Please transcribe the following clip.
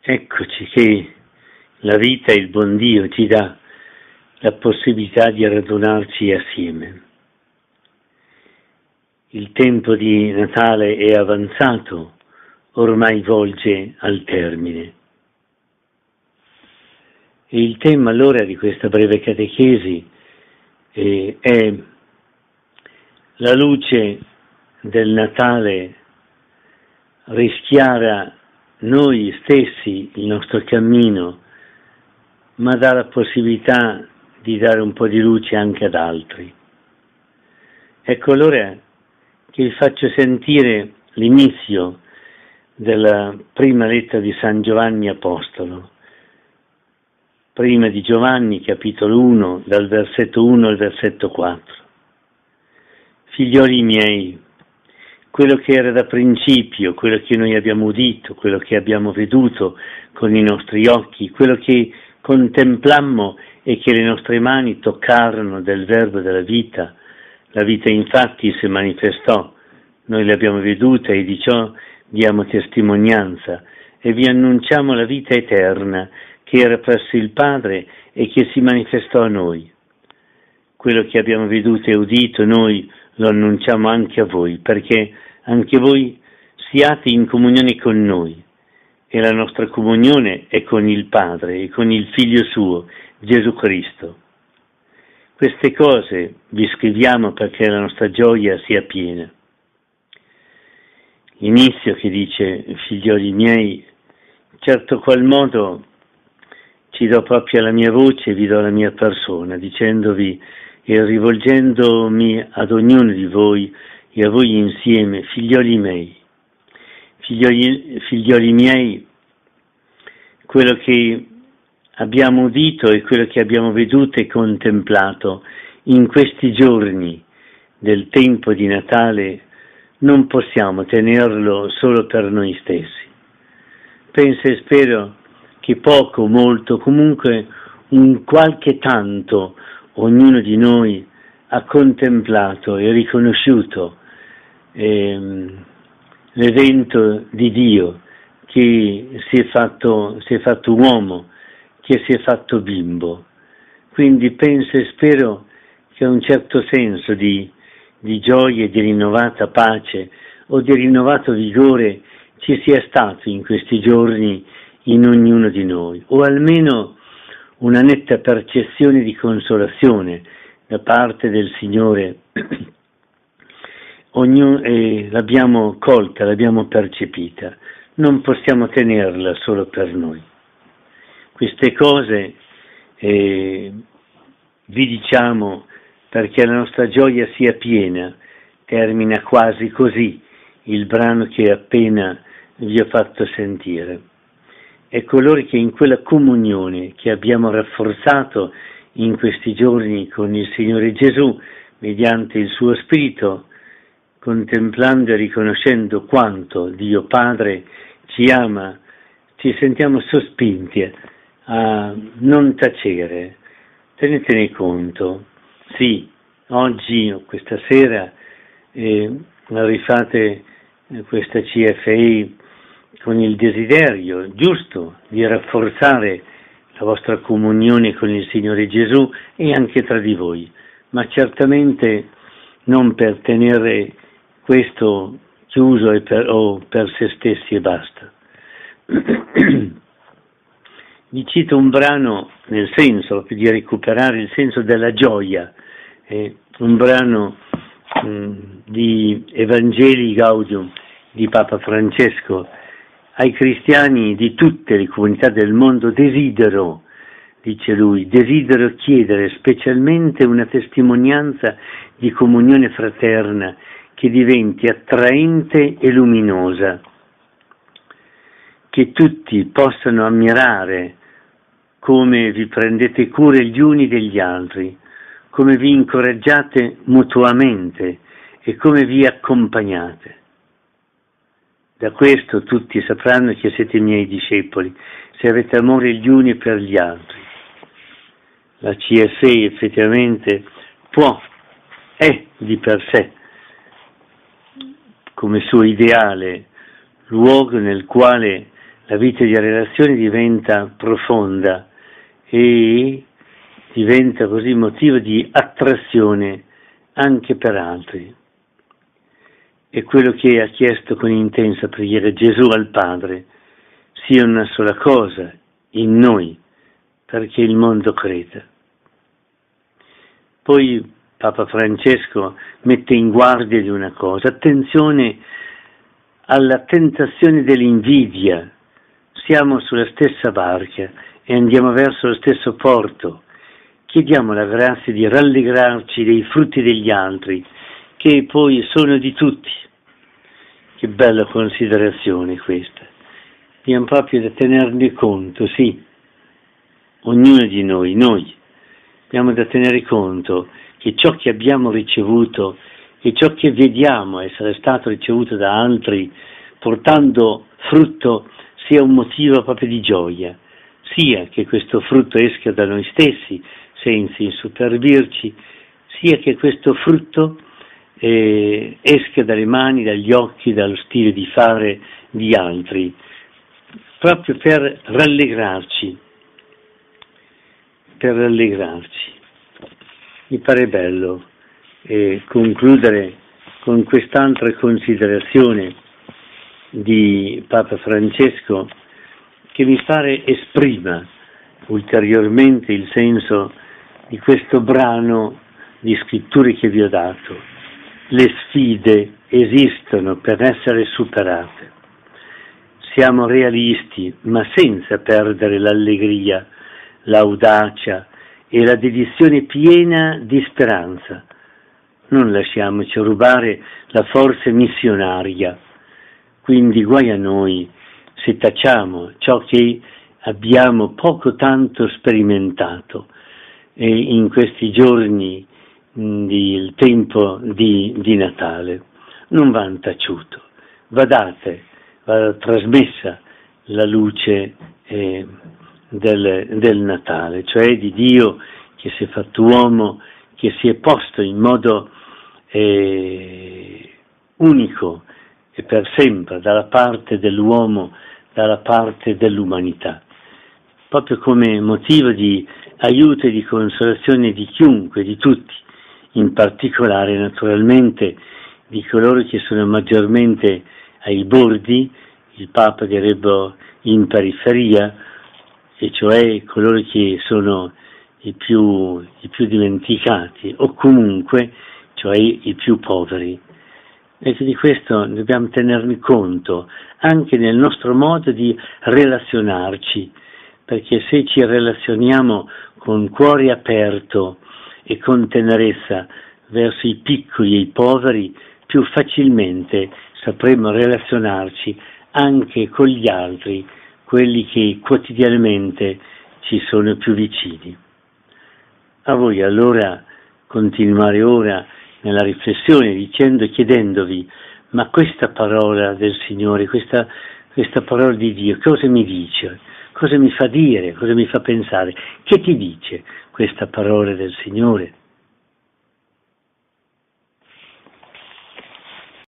Eccoci che la vita e il buon Dio ci dà la possibilità di radunarci assieme. Il tempo di Natale è avanzato, ormai volge al termine. E il tema allora di questa breve catechesi è la luce del Natale rischiara noi stessi, il nostro cammino, ma dà la possibilità di dare un po' di luce anche ad altri. Ecco allora che vi faccio sentire l'inizio della prima lettera di San Giovanni Apostolo. Prima di Giovanni, capitolo 1, dal versetto 1 al versetto 4. Figlioli miei, quello che era da principio, quello che noi abbiamo udito, quello che abbiamo veduto con i nostri occhi, quello che contemplammo e che le nostre mani toccarono del verbo della vita. La vita infatti si manifestò, noi l'abbiamo veduta e di ciò diamo testimonianza e vi annunciamo la vita eterna che era presso il Padre e che si manifestò a noi. Quello che abbiamo veduto e udito noi lo annunciamo anche a voi, perché anche voi siate in comunione con noi, e la nostra comunione è con il Padre e con il Figlio suo, Gesù Cristo. Queste cose vi scriviamo perché la nostra gioia sia piena. L'inizio che dice, figlioli miei, certo qual modo ci do proprio la mia voce, vi do la mia persona, dicendovi e rivolgendomi ad ognuno di voi e a voi insieme, figlioli miei. Figlioli miei, quello che abbiamo udito e quello che abbiamo veduto e contemplato in questi giorni del tempo di Natale non possiamo tenerlo solo per noi stessi. Penso e spero che poco, molto, comunque un qualche tanto ognuno di noi ha contemplato e riconosciuto l'evento di Dio che si è fatto uomo, che si è fatto bimbo. Quindi penso e spero che un certo senso di gioia e di rinnovata pace o di rinnovato vigore ci sia stato in questi giorni in ognuno di noi, o almeno una netta percezione di consolazione da parte del Signore. L'abbiamo colta, l'abbiamo percepita, non possiamo tenerla solo per noi. Queste cose vi diciamo perché la nostra gioia sia piena. Termina quasi così il brano che appena vi ho fatto sentire. E coloro che in quella comunione che abbiamo rafforzato in questi giorni con il Signore Gesù, mediante il suo Spirito, contemplando e riconoscendo quanto Dio Padre ci ama, ci sentiamo sospinti a non tacere. Tenetene conto. Sì, oggi o questa sera rifate questa CFI con il desiderio giusto di rafforzare la vostra comunione con il Signore Gesù e anche tra di voi, ma certamente non per tenere questo chiuso o per se stessi e basta. Vi cito un brano nel senso di recuperare il senso della gioia, un brano di Evangelii Gaudium di Papa Francesco. Ai cristiani di tutte le comunità del mondo desidero, dice lui, desidero chiedere specialmente una testimonianza di comunione fraterna che diventi attraente e luminosa, che tutti possano ammirare come vi prendete cura gli uni degli altri, come vi incoraggiate mutuamente e come vi accompagnate. Da questo tutti sapranno che siete miei discepoli, se avete amore gli uni per gli altri. La CFA effettivamente è di per sé, come suo ideale, luogo nel quale la vita di relazione diventa profonda e diventa così motivo di attrazione anche per altri. E quello che ha chiesto con intensa preghiera Gesù al Padre sia una sola cosa in noi, perché il mondo creda. Poi Papa Francesco mette in guardia di una cosa: attenzione alla tentazione dell'invidia. Siamo sulla stessa barca e andiamo verso lo stesso porto. Chiediamo la grazia di rallegrarci dei frutti degli altri, che poi sono di tutti. Che bella considerazione questa. Abbiamo proprio da tenerne conto, sì, ognuno di noi abbiamo da tenere conto che ciò che abbiamo ricevuto e ciò che vediamo essere stato ricevuto da altri portando frutto sia un motivo proprio di gioia, sia che questo frutto esca da noi stessi senza insuperbirci, sia che questo frutto esca dalle mani, dagli occhi, dallo stile di fare di altri, proprio per rallegrarci. Mi pare bello concludere con quest'altra considerazione di Papa Francesco, che mi pare esprima ulteriormente il senso di questo brano di scritture che vi ho dato. Le sfide esistono per essere superate. Siamo realisti, ma senza perdere l'allegria, l'audacia e la dedizione piena di speranza. Non lasciamoci rubare la forza missionaria. Quindi guai a noi se tacciamo ciò che abbiamo poco tanto sperimentato in questi giorni del tempo di Natale. Non va taciuto, va trasmessa la luce del Natale, cioè di Dio che si è fatto uomo, che si è posto in modo unico e per sempre dalla parte dell'uomo, dalla parte dell'umanità, proprio come motivo di aiuto e di consolazione di chiunque, di tutti, in particolare naturalmente di coloro che sono maggiormente ai bordi, il Papa direbbe in periferia, e cioè coloro che sono i più dimenticati, o comunque, cioè i più poveri. E di questo dobbiamo tenerne conto anche nel nostro modo di relazionarci, perché se ci relazioniamo con cuore aperto e con tenerezza verso i piccoli e i poveri, più facilmente sapremo relazionarci anche con gli altri, quelli che quotidianamente ci sono più vicini. A voi allora continuare ora nella riflessione chiedendovi: ma questa parola del Signore, questa parola di Dio, cosa mi dice? Cosa mi fa dire? Cosa mi fa pensare? Che ti dice questa parola del Signore?